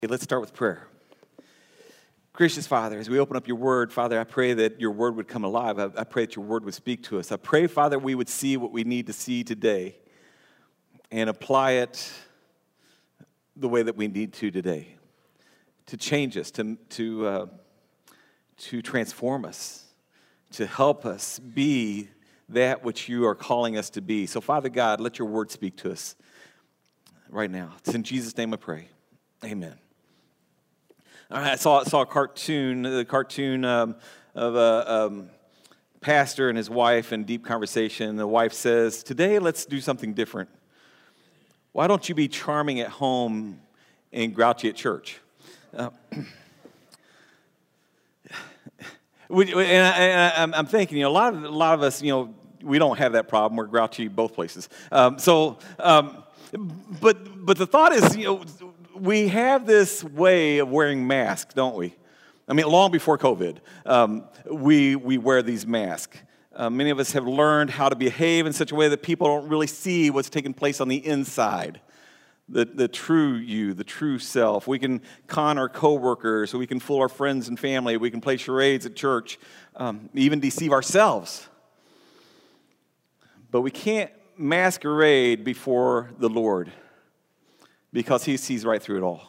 Okay, let's start with prayer. Gracious Father, as we open up your word, Father, I pray that your word would come alive. I pray that your word would speak to us. I pray, Father, we would see what we need to see today and apply it the way that we need to today, to change us, to transform us, to help us be that which you are calling us to be. So, Father God, let your word speak to us right now. It's in Jesus' name I pray. Amen. I saw a cartoon, of a pastor and his wife in deep conversation. The wife says, "Today, let's do something different. Why don't you be charming at home and grouchy at church?" I'm thinking, a lot of us, we don't have that problem. We're grouchy both places. But the thought is, we have this way of wearing masks, don't we? I mean, long before COVID, we wear these masks. Many of us have learned how to behave in such a way that people don't really see what's taking place on the inside, the true you, the true self. We can con our coworkers, we can fool our friends and family, we can play charades at church, even deceive ourselves. But we can't masquerade before the Lord, because he sees right through it all.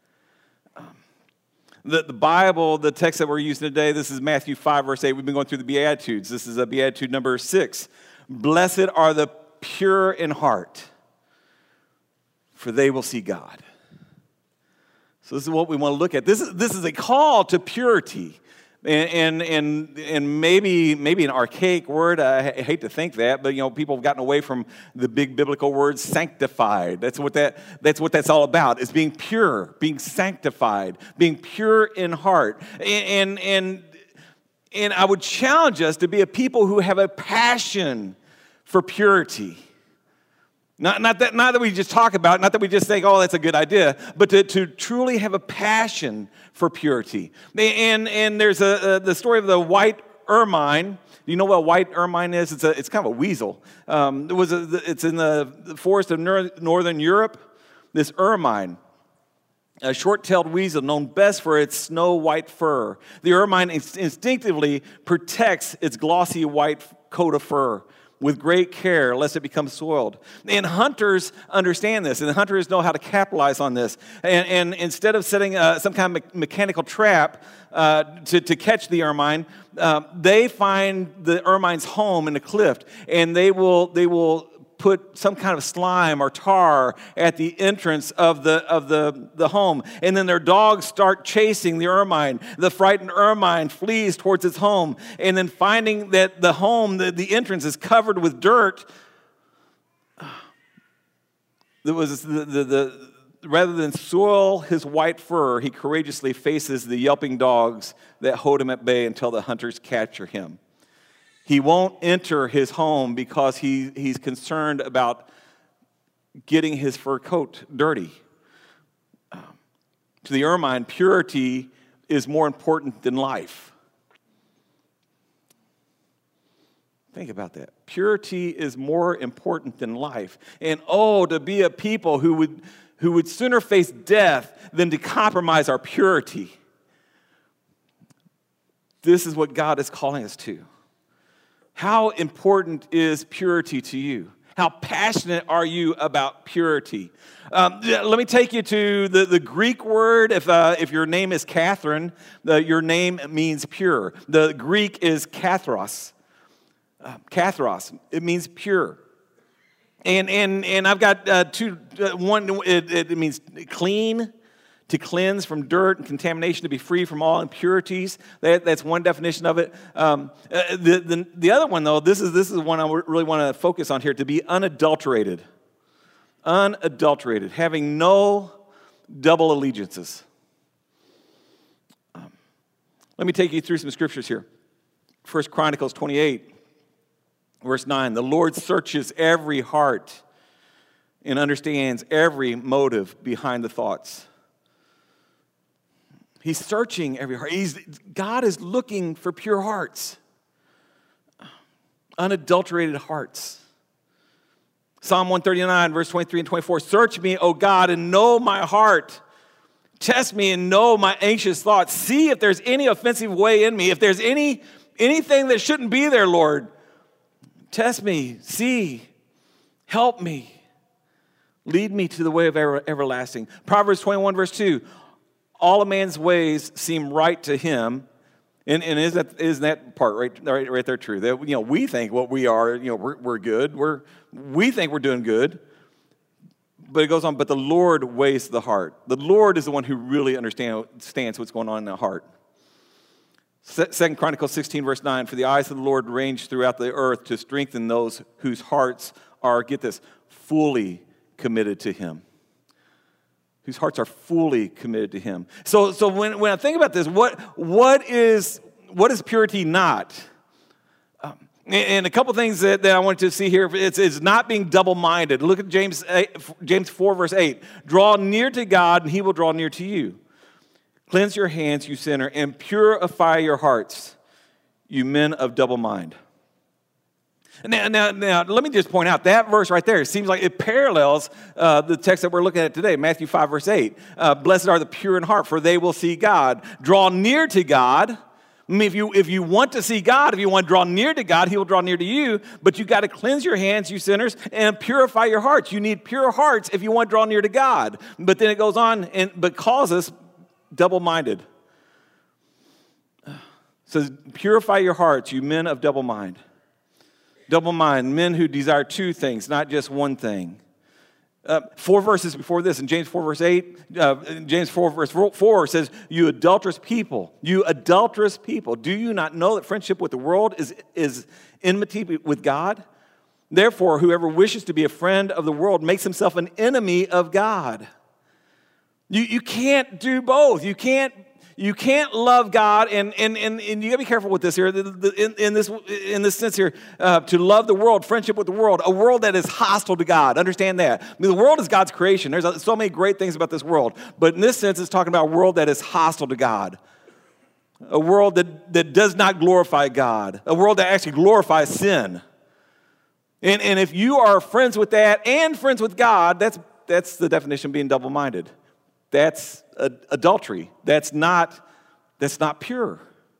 The Bible, the text that we're using today, this is Matthew 5, verse 8. We've been going through the Beatitudes. This is Beatitude number 6. Blessed are the pure in heart, for they will see God. So this is what we want to look at. This is a call to purity. And maybe an archaic word. I hate to think that, but people have gotten away from the big biblical word sanctified. That's what that's all about. Is being pure, being sanctified, being pure in heart. And I would challenge us to be a people who have a passion for purity. Not that we just talk about it, not that we just think, oh, that's a good idea, but to truly have a passion for purity. And there's the story of the white ermine. Do you know what a white ermine is? It's kind of a weasel. It's in the forest of northern Europe. This ermine, a short-tailed weasel known best for its snow-white fur. The ermine instinctively protects its glossy white coat of fur with great care, lest it become soiled. And hunters understand this, and the hunters know how to capitalize on this. And instead of setting some kind of mechanical trap to catch the ermine, they find the ermine's home in a cliff, and they will put some kind of slime or tar at the entrance of the home. And then their dogs start chasing the ermine. The frightened ermine flees towards its home. And then finding that the home, the entrance is covered with dirt, rather than soil his white fur, he courageously faces the yelping dogs that hold him at bay until the hunters capture him. He won't enter his home because he's concerned about getting his fur coat dirty. To the ermine, purity is more important than life. Think about that. Purity is more important than life. And to be a people who would sooner face death than to compromise our purity. This is what God is calling us to. How important is purity to you? How passionate are you about purity? Let me take you to the Greek word. If your name is Catherine, your name means pure. The Greek is kathros. Kathros. It means pure. And I've got two. One, it means clean. To cleanse from dirt and contamination, to be free from all impurities. That's one definition of it. The other one, though, this is one I really want to focus on here, to be unadulterated. Unadulterated, having no double allegiances. Let me take you through some scriptures here. 1 Chronicles 28, verse 9. The Lord searches every heart and understands every motive behind the thoughts. He's searching every heart. God is looking for pure hearts, unadulterated hearts. Psalm 139, verse 23 and 24. Search me, O God, and know my heart. Test me and know my anxious thoughts. See if there's any offensive way in me. If there's anything that shouldn't be there, Lord, test me. See. Help me. Lead me to the way of everlasting. Proverbs 21, verse 2. All a man's ways seem right to him. And isn't that part right there true? That we think what we are, we're good. We think we're doing good. But it goes on, but the Lord weighs the heart. The Lord is the one who really understands what's going on in the heart. 2 Chronicles 16, verse 9, for the eyes of the Lord range throughout the earth to strengthen those whose hearts are, get this, fully committed to him. Whose hearts are fully committed to him. So when I think about this, what is purity not? And a couple things that I want to see here, it's not being double-minded. Look at James 4, verse 8. Draw near to God, and he will draw near to you. Cleanse your hands, you sinner, and purify your hearts, you men of double mind. Now, let me just point out, that verse right there, it seems like it parallels the text that we're looking at today, Matthew 5, verse 8. Blessed are the pure in heart, for they will see God. Draw near to God. I mean, if you want to see God, if you want to draw near to God, he will draw near to you. But you got to cleanse your hands, you sinners, and purify your hearts. You need pure hearts if you want to draw near to God. But then it goes on, but calls us double-minded. It says, purify your hearts, you men of double mind. Double mind, men who desire two things, not just one thing. 4 verses before this, in James 4, verse 8, James 4, verse 4 says, you adulterous people, do you not know that friendship with the world is enmity with God? Therefore, whoever wishes to be a friend of the world makes himself an enemy of God. You can't do both. You can't love God, and you got to be careful with this here. In this sense here, to love the world, friendship with the world, a world that is hostile to God. Understand that. I mean, the world is God's creation. There's so many great things about this world, but in this sense, it's talking about a world that is hostile to God, a world that does not glorify God, a world that actually glorifies sin. And if you are friends with that and friends with God, that's the definition of being double-minded. That's adultery. That's not pure.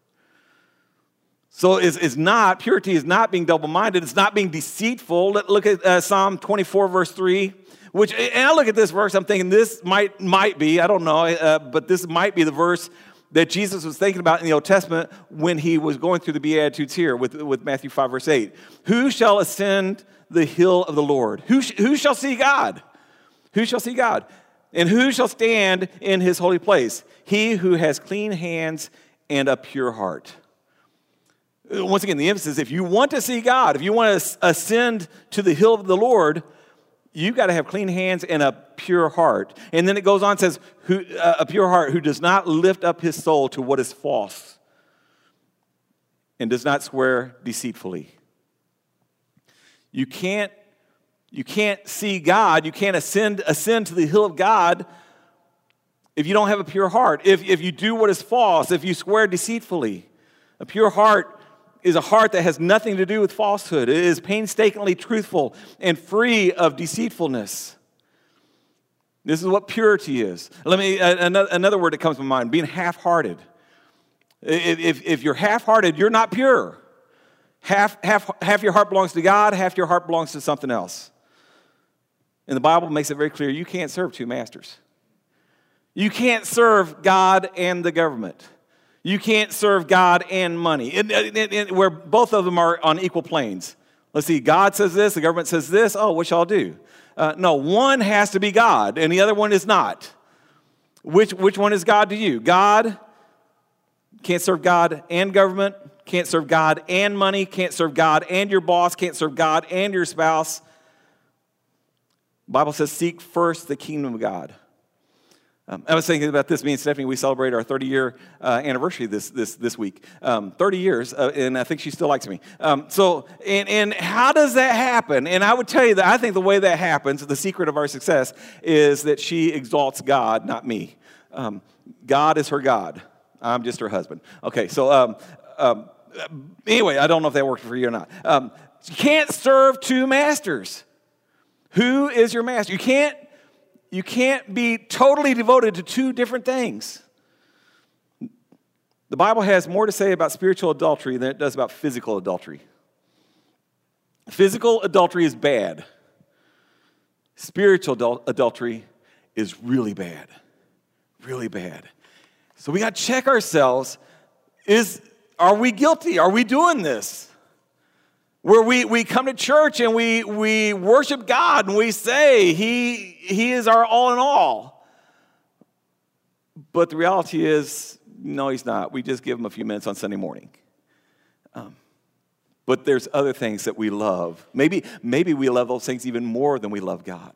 So purity is not being double-minded. It's not being deceitful. Look at Psalm 24, verse 3, and I look at this verse, I'm thinking this might be, I don't know, but this might be the verse that Jesus was thinking about in the Old Testament when he was going through the Beatitudes here with Matthew 5, verse 8. Who shall ascend the hill of the Lord? Who shall see God? Who shall see God? And who shall stand in his holy place? He who has clean hands and a pure heart. Once again, the emphasis, if you want to see God, if you want to ascend to the hill of the Lord, you've got to have clean hands and a pure heart. And then it goes on and says, a pure heart who does not lift up his soul to what is false and does not swear deceitfully. You can't see God, you can't ascend to the hill of God if you don't have a pure heart. If you do what is false, if you swear deceitfully. A pure heart is a heart that has nothing to do with falsehood. It is painstakingly truthful and free of deceitfulness. This is what purity is. Another word that comes to mind, being half-hearted. If you're half-hearted, you're not pure. Half your heart belongs to God, half your heart belongs to something else. And the Bible makes it very clear, you can't serve two masters. You can't serve God and the government. You can't serve God and money, where both of them are on equal planes. Let's see, God says this, the government says this, what shall I do? No, one has to be God, and the other one is not. Which one is God to you? God can't serve God and government, can't serve God and money, can't serve God and your boss, can't serve God and your spouse. The Bible says, seek first the kingdom of God. I was thinking about this. Me and Stephanie, we celebrate our 30-year anniversary this week. 30 years, and I think she still likes me. And how does that happen? And I would tell you that I think the way that happens, the secret of our success, is that she exalts God, not me. God is her God. I'm just her husband. Okay, so anyway, I don't know if that worked for you or not. You can't serve two masters. Who is your master? You You can't be totally devoted to two different things. The Bible has more to say about spiritual adultery than it does about physical adultery. Physical adultery is bad. Spiritual adultery is really bad. Really bad. So we got to check ourselves. Are we guilty? Are we doing this? Where we come to church and we worship God and we say He is our all in all. But the reality is, no, He's not. We just give Him a few minutes on Sunday morning. But there's other things that we love. Maybe we love those things even more than we love God.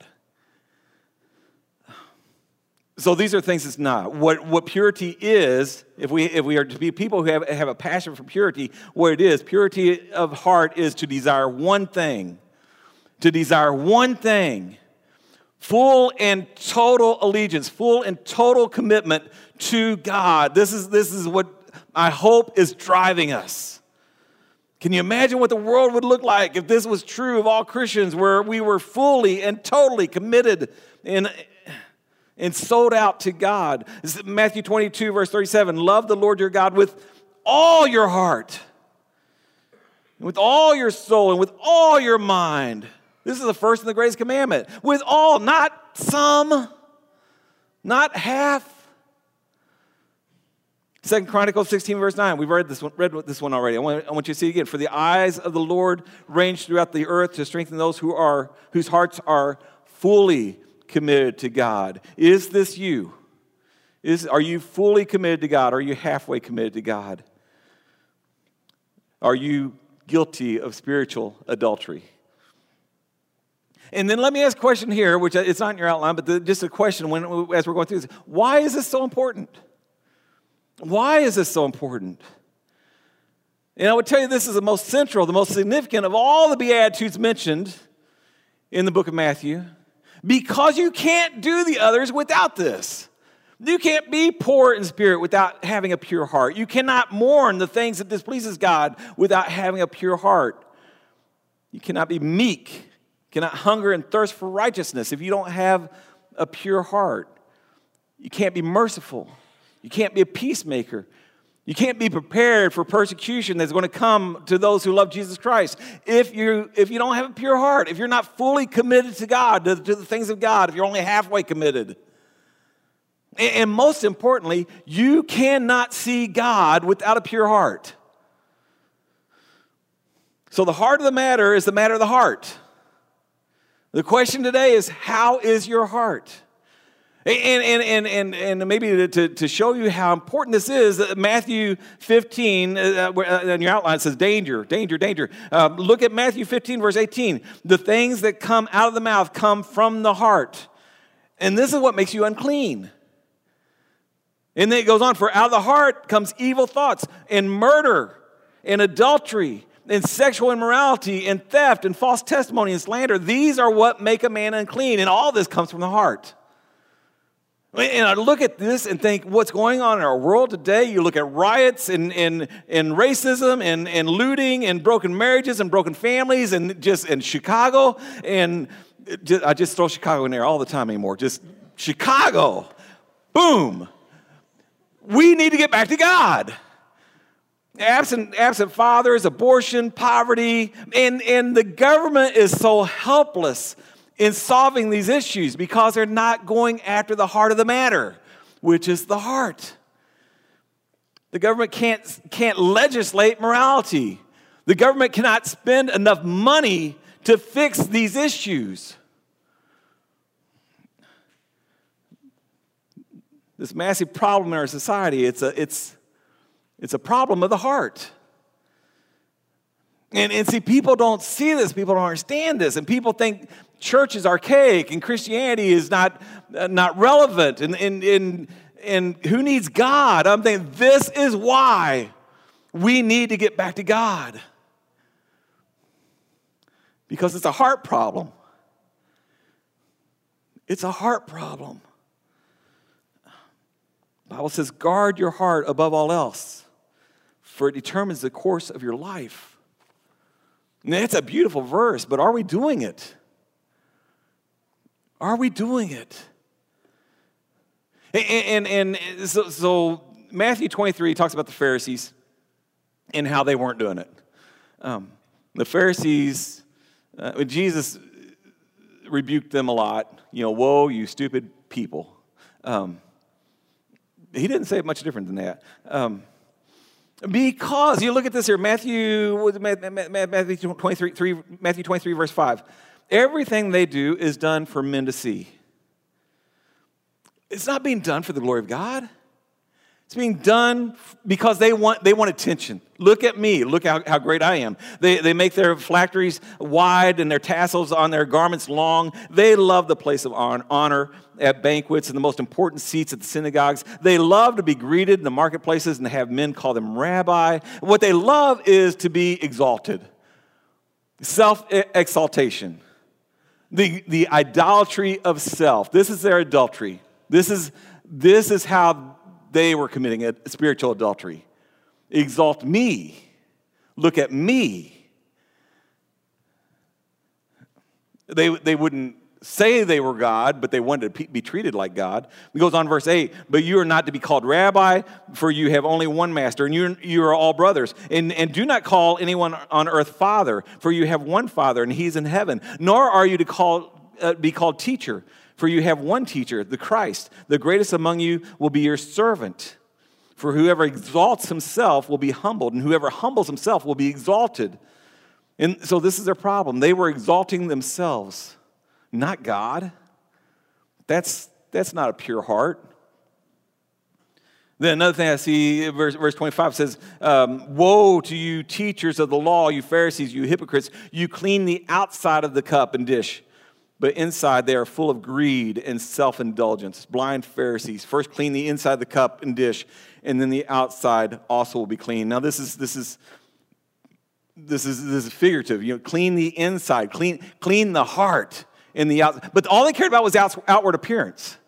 So these are things it's not. What purity is, if we are to be people who have a passion for purity, what it is, purity of heart is to desire one thing. To desire one thing. Full and total allegiance, full and total commitment to God. This is what I hope is driving us. Can you imagine what the world would look like if this was true of all Christians, where we were fully and totally committed and sold out to God? This is Matthew 22, verse 37. Love the Lord your God with all your heart, and with all your soul, and with all your mind. This is the first and the greatest commandment. With all, not some, not half. 2 Chronicles 16, verse 9. We've read this one already. I want you to see it again. For the eyes of the Lord range throughout the earth to strengthen those whose hearts are fully committed to God. Is this you? Are you fully committed to God? Are you halfway committed to God? Are you guilty of spiritual adultery? And then let me ask a question here, which it's not in your outline, but just a question as we're going through this. Why is this so important? Why is this so important? And I would tell you this is the most central, the most significant of all the Beatitudes mentioned in the book of Matthew, because you can't do the others without this. You can't be poor in spirit without having a pure heart. You cannot mourn the things that displeases God without having a pure heart. You cannot be meek. You cannot hunger and thirst for righteousness if you don't have a pure heart. You can't be merciful. You can't be a peacemaker. You can't be prepared for persecution that's going to come to those who love Jesus Christ. If you don't have a pure heart, if you're not fully committed to God, to the things of God, if you're only halfway committed. And most importantly, you cannot see God without a pure heart. So the heart of the matter is the matter of the heart. The question today is, how is your heart? And maybe to show you how important this is, Matthew 15, in your outline, it says danger, danger, danger. Look at Matthew 15, verse 18. The things that come out of the mouth come from the heart. And this is what makes you unclean. And then it goes on, for out of the heart comes evil thoughts and murder and adultery and sexual immorality and theft and false testimony and slander. These are what make a man unclean. And all this comes from the heart. And I look at this and think, what's going on in our world today? You look at riots and racism and looting and broken marriages and broken families and Chicago. And I just throw Chicago in there all the time anymore. Just Chicago. Boom. We need to get back to God. Absent fathers, abortion, poverty, and the government is so helpless in solving these issues because they're not going after the heart of the matter, which is the heart. The government can't legislate morality. The government cannot spend enough money to fix these issues. This massive problem in our society, it's a problem of the heart. And see, people don't see this. People don't understand this. And people think church is archaic and Christianity is not relevant. And who needs God? I'm thinking this is why we need to get back to God. Because it's a heart problem. It's a heart problem. The Bible says, guard your heart above all else, for it determines the course of your life. Now, it's a beautiful verse, but are we doing it? Are we doing it? So Matthew 23 talks about the Pharisees and how they weren't doing it. The Pharisees, Jesus rebuked them a lot. Woe, you stupid people. He didn't say it much different than that. Because, you look at this here, Matthew 23, verse 5. Everything they do is done for men to see. It's not being done for the glory of God. It's being done because they want attention. Look at me. Look how great I am. They make their phylacteries wide and their tassels on their garments long. They love the place of honor at banquets and the most important seats at the synagogues. They love to be greeted in the marketplaces and to have men call them rabbi. What they love is to be exalted. Self-exaltation. The idolatry of self. This is their adultery. This is how they were committing a spiritual adultery. Exalt me. Look at me. They wouldn't say they were God, but they wanted to be treated like God. It goes on verse 8, but you are not to be called rabbi, for you have only one master, and you are all brothers. And do not call anyone on earth father, for you have one Father, and he's in heaven. Nor are you to be called teacher, for you have one teacher, the Christ. The greatest among you will be your servant. For whoever exalts himself will be humbled, and whoever humbles himself will be exalted. And so this is their problem. They were exalting themselves, not God. That's not a pure heart. Then another thing I see, verse 25 says, woe to you teachers of the law, you Pharisees, you hypocrites. You clean the outside of the cup and dish, but inside they are full of greed and self-indulgence. Blind Pharisees. First clean the inside of the cup and dish, and then the outside also will be clean. Now this is figurative. Clean the inside, clean the heart in the outside. But all they cared about was outward appearance,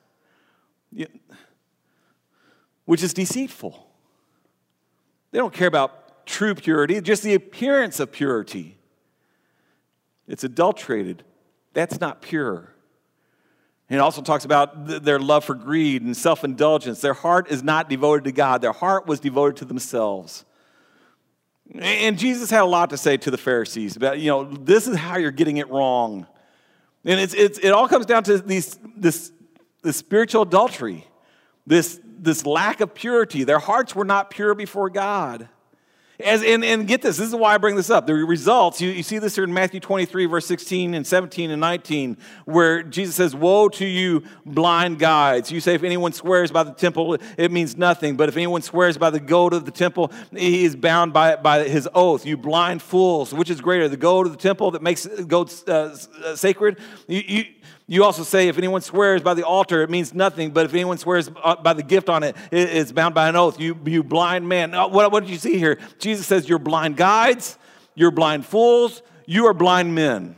which is deceitful. They don't care about true purity, just the appearance of purity. It's adulterated. That's not pure. And it also talks about their love for greed and self-indulgence. Their heart is not devoted to God. Their heart was devoted to themselves. And Jesus had a lot to say to the Pharisees about, this is how you're getting it wrong. And it all comes down to this spiritual adultery, this lack of purity. Their hearts were not pure before God. And get this is why I bring this up. The results, you see this here in Matthew 23, verse 16 and 17 and 19, where Jesus says, woe to you, blind guides. You say, if anyone swears by the temple, it means nothing. But if anyone swears by the goat of the temple, he is bound by his oath. You blind fools, which is greater, the goat of the temple that makes goats sacred? You also say, if anyone swears by the altar, it means nothing. But if anyone swears by the gift on it, it's bound by an oath. You blind man. What did you see here? Jesus says, you're blind guides, you're blind fools, you are blind men.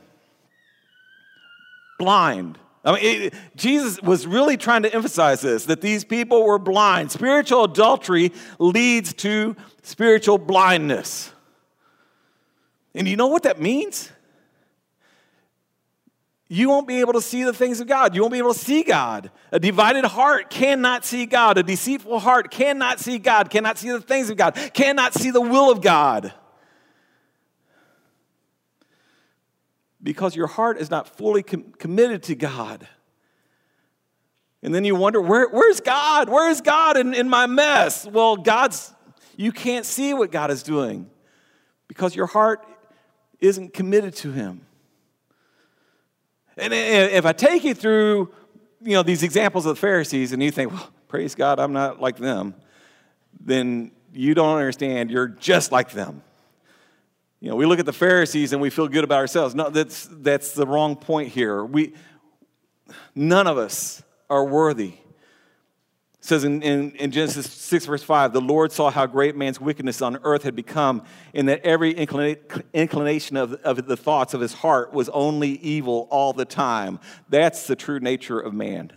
Blind. Jesus was really trying to emphasize this, that these people were blind. Spiritual adultery leads to spiritual blindness. And you know what that means? You won't be able to see the things of God. You won't be able to see God. A divided heart cannot see God. A deceitful heart cannot see God, cannot see the things of God, cannot see the will of God. Because your heart is not fully committed to God. And then you wonder, where's God? Where is God in my mess? Well, you can't see what God is doing because your heart isn't committed to Him. And if I take you through, these examples of the Pharisees, and you think, well, praise God, I'm not like them, then you don't understand. You're just like them. We look at the Pharisees and we feel good about ourselves. No, that's the wrong point here. None of us are worthy. It says in Genesis 6, verse 5, the Lord saw how great man's wickedness on earth had become, and that every inclination of the thoughts of his heart was only evil all the time. That's the true nature of man.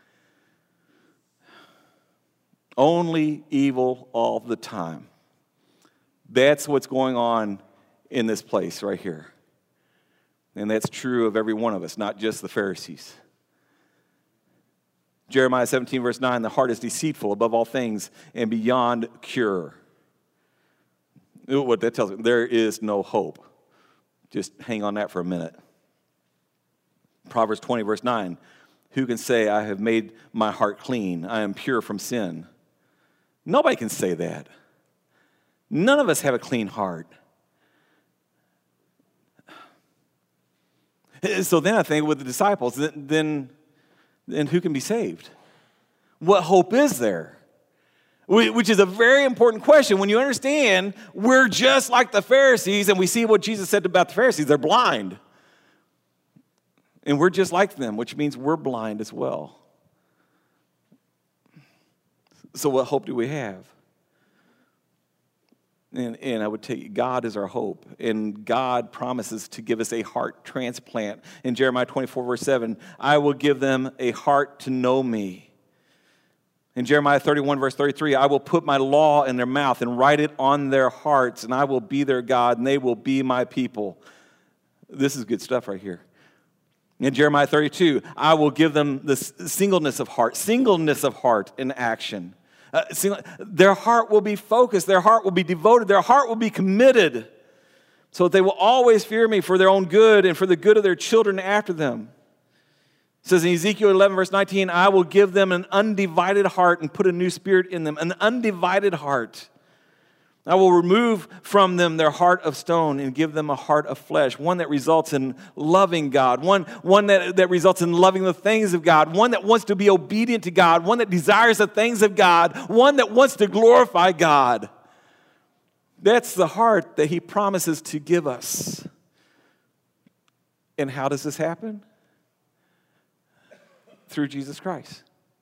Only evil all the time. That's what's going on in this place right here. And that's true of every one of us, not just the Pharisees. Jeremiah 17, verse 9, the heart is deceitful above all things and beyond cure. What that tells me, there is no hope. Just hang on that for a minute. Proverbs 20, verse 9, who can say, I have made my heart clean, I am pure from sin? Nobody can say that. None of us have a clean heart. So then I think with the disciples, then who can be saved? What hope is there? Which is a very important question. When you understand we're just like the Pharisees, and we see what Jesus said about the Pharisees, they're blind. And we're just like them, which means we're blind as well. So what hope do we have? And I would tell you, God is our hope. And God promises to give us a heart transplant. In Jeremiah 24, verse 7, I will give them a heart to know me. In Jeremiah 31, verse 33, I will put my law in their mouth and write it on their hearts, and I will be their God, and they will be my people. This is good stuff right here. In Jeremiah 32, I will give them the singleness of heart in action. Their heart will be focused, their heart will be devoted, their heart will be committed, so that they will always fear me for their own good and for the good of their children after them. It says in Ezekiel 11, verse 19, I will give them an undivided heart and put a new spirit in them, an undivided heart. I will remove from them their heart of stone and give them a heart of flesh, one that results in loving God, one that results in loving the things of God, one that wants to be obedient to God, one that desires the things of God, one that wants to glorify God. That's the heart that he promises to give us. And how does this happen? Through Jesus Christ.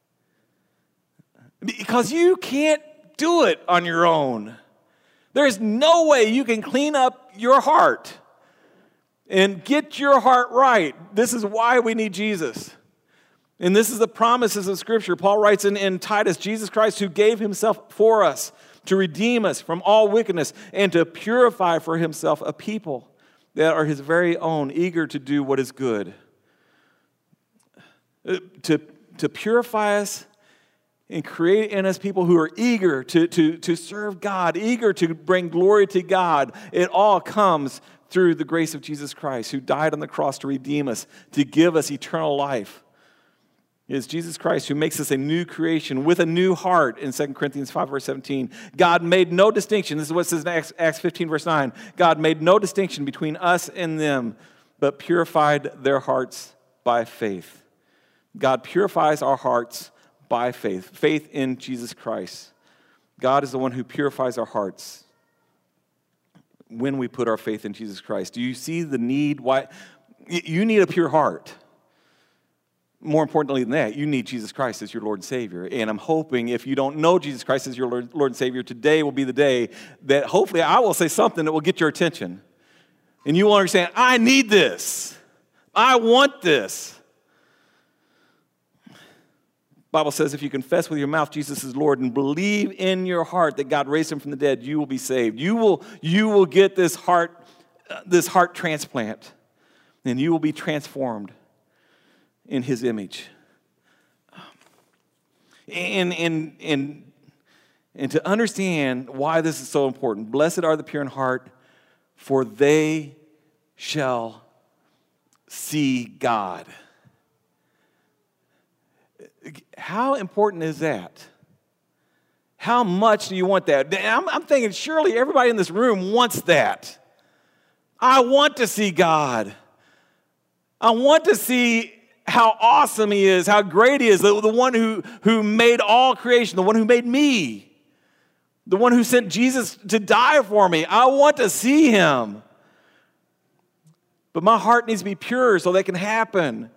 Because you can't do it on your own. There's no way you can clean up your heart and get your heart right. This is why we need Jesus. And this is the promises of Scripture. Paul writes in Titus, Jesus Christ who gave himself for us to redeem us from all wickedness and to purify for himself a people that are his very own, eager to do what is good. To purify us and create in us people who are eager to serve God, eager to bring glory to God. It all comes through the grace of Jesus Christ, who died on the cross to redeem us, to give us eternal life. It is Jesus Christ who makes us a new creation with a new heart in 2 Corinthians 5, verse 17. God made no distinction. This is what it says in Acts 15, verse 9. God made no distinction between us and them, but purified their hearts by faith. God purifies our hearts by faith. Faith in Jesus Christ. God is the one who purifies our hearts when we put our faith in Jesus Christ. Do you see the need? Why you need a pure heart. More importantly than that, you need Jesus Christ as your Lord and Savior. And I'm hoping if you don't know Jesus Christ as your Lord and Savior, today will be the day that hopefully I will say something that will get your attention. And you will understand, I need this. I want this. The Bible says if you confess with your mouth Jesus is Lord and believe in your heart that God raised him from the dead, you will be saved. You will get this heart transplant, and you will be transformed in his image. And to understand why this is so important, blessed are the pure in heart, for they shall see God. How important is that? How much do you want that? I'm thinking surely everybody in this room wants that. I want to see God. I want to see how awesome he is, how great he is, the one who made all creation, the one who made me, the one who sent Jesus to die for me. I want to see him. But my heart needs to be pure so that can happen.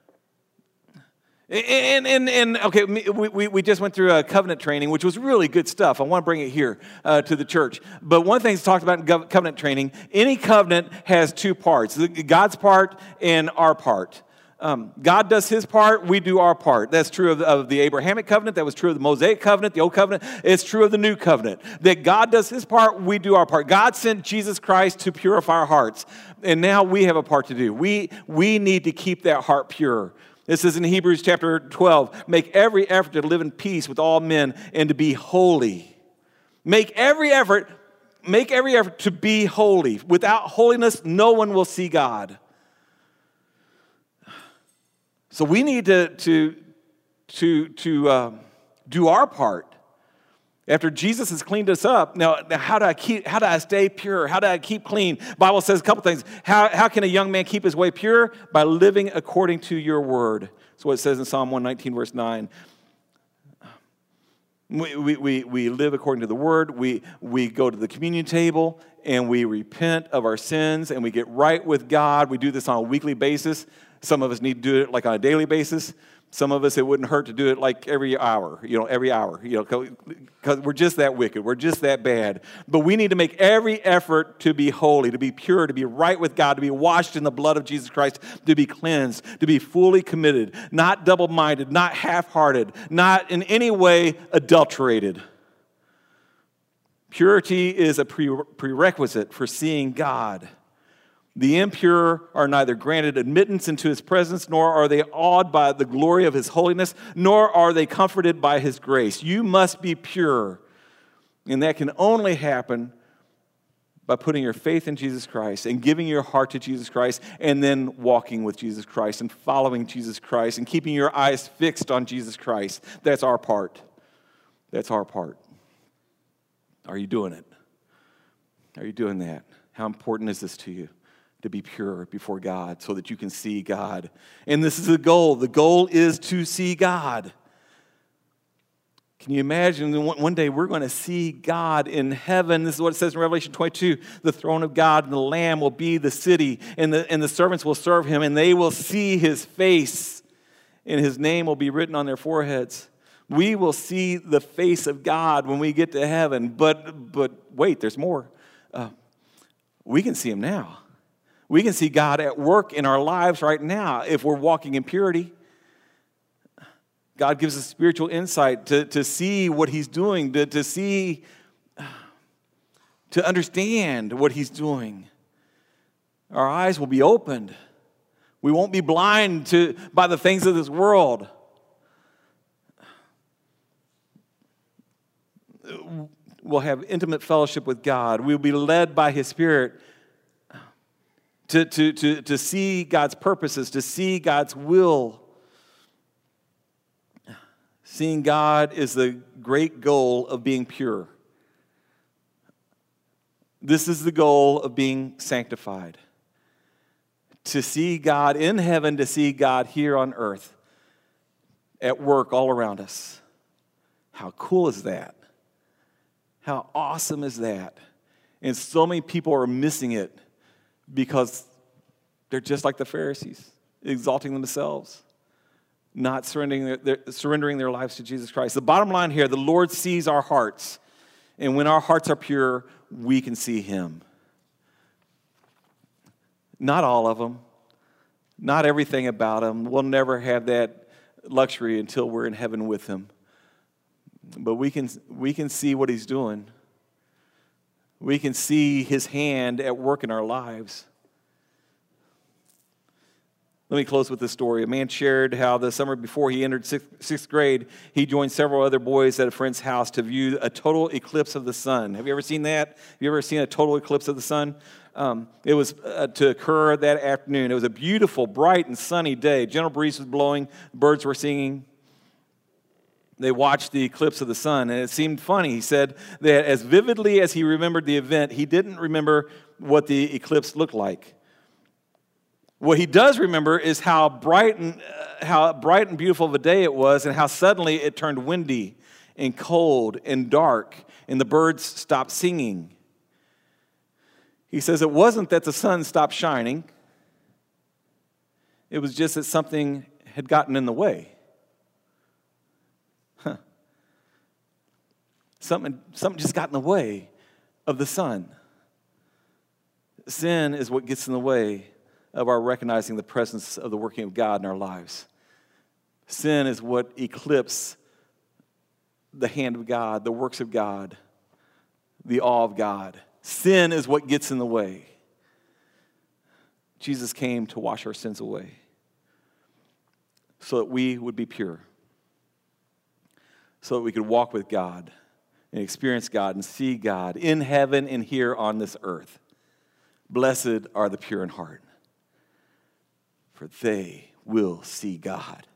And okay, we just went through a covenant training, which was really good stuff. I want to bring it here to the church. But one thing that's talked about in covenant training, any covenant has two parts, God's part and our part. God does his part, we do our part. That's true of the Abrahamic covenant. That was true of the Mosaic covenant, the old covenant. It's true of the new covenant. That God does his part, we do our part. God sent Jesus Christ to purify our hearts. And now we have a part to do. We need to keep that heart pure. It says in Hebrews chapter 12, make every effort to live in peace with all men and to be holy. Make every effort to be holy. Without holiness, no one will see God. So we need to do our part. After Jesus has cleaned us up, now how do I stay pure? How do I keep clean? The Bible says a couple things. How can a young man keep his way pure? By living according to your word. That's what it says in Psalm 119, verse 9. We live according to the word. We go to the communion table and we repent of our sins and we get right with God. We do this on a weekly basis. Some of us need to do it like on a daily basis. Some of us, it wouldn't hurt to do it like every hour, because we're just that wicked. We're just that bad. But we need to make every effort to be holy, to be pure, to be right with God, to be washed in the blood of Jesus Christ, to be cleansed, to be fully committed, not double-minded, not half-hearted, not in any way adulterated. Purity is a prerequisite for seeing God. The impure are neither granted admittance into his presence, nor are they awed by the glory of his holiness, nor are they comforted by his grace. You must be pure. And that can only happen by putting your faith in Jesus Christ and giving your heart to Jesus Christ and then walking with Jesus Christ and following Jesus Christ and keeping your eyes fixed on Jesus Christ. That's our part. That's our part. Are you doing it? Are you doing that? How important is this to you? To be pure before God so that you can see God. And this is the goal. The goal is to see God. Can you imagine one day we're going to see God in heaven? This is what it says in Revelation 22. The throne of God and the Lamb will be the city, and the servants will serve him, and they will see his face, and his name will be written on their foreheads. We will see the face of God when we get to heaven. But wait, there's more. We can see him now. We can see God at work in our lives right now if we're walking in purity. God gives us spiritual insight to see what he's doing, to understand what he's doing. Our eyes will be opened. We won't be blind by the things of this world. We'll have intimate fellowship with God. We'll be led by his Spirit to see God's purposes, to see God's will. Seeing God is the great goal of being pure. This is the goal of being sanctified. To see God in heaven, to see God here on earth, at work all around us. How cool is that? How awesome is that? And so many people are missing it because they're just like the Pharisees, exalting themselves, not surrendering their lives to Jesus Christ. The bottom line here, the Lord sees our hearts. And when our hearts are pure, we can see him. Not all of them. Not everything about him. We'll never have that luxury until we're in heaven with him. But we can see what he's doing. We can see his hand at work in our lives. Let me close with this story. A man shared how the summer before he entered sixth grade, he joined several other boys at a friend's house to view a total eclipse of the sun. Have you ever seen that? Have you ever seen a total eclipse of the sun? It was to occur that afternoon. It was a beautiful, bright, and sunny day. Gentle breeze was blowing. Birds were singing. They watched the eclipse of the sun, and it seemed funny. He said that as vividly as he remembered the event, he didn't remember what the eclipse looked like. What he does remember is how bright and beautiful of a day it was, and how suddenly it turned windy and cold and dark, and the birds stopped singing. He says it wasn't that the sun stopped shining. It was just that something had gotten in the way. Something just got in the way of the sun. Sin is what gets in the way of our recognizing the presence of the working of God in our lives. Sin is what eclipses the hand of God, the works of God, the awe of God. Sin is what gets in the way. Jesus came to wash our sins away. so that we would be pure, so that we could walk with God and experience God and see God in heaven and here on this earth. Blessed are the pure in heart, for they will see God.